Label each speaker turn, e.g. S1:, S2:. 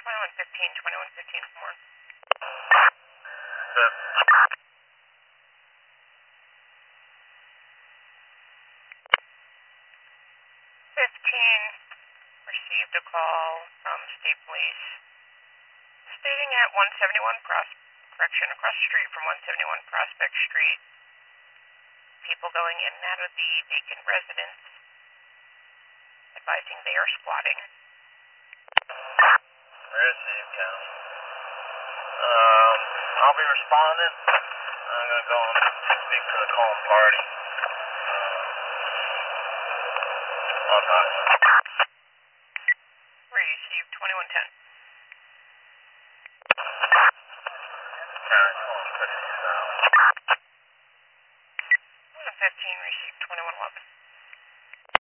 S1: 2115, 2115 more. 15 received a call from state police stating at 171 across the street from 171 Prospect Street, people going in and out of the vacant residence, advising they are squatting.
S2: Received, County. I'll be responding. I'm going to go and speak to the calling party. On hotline.
S1: Received 2110.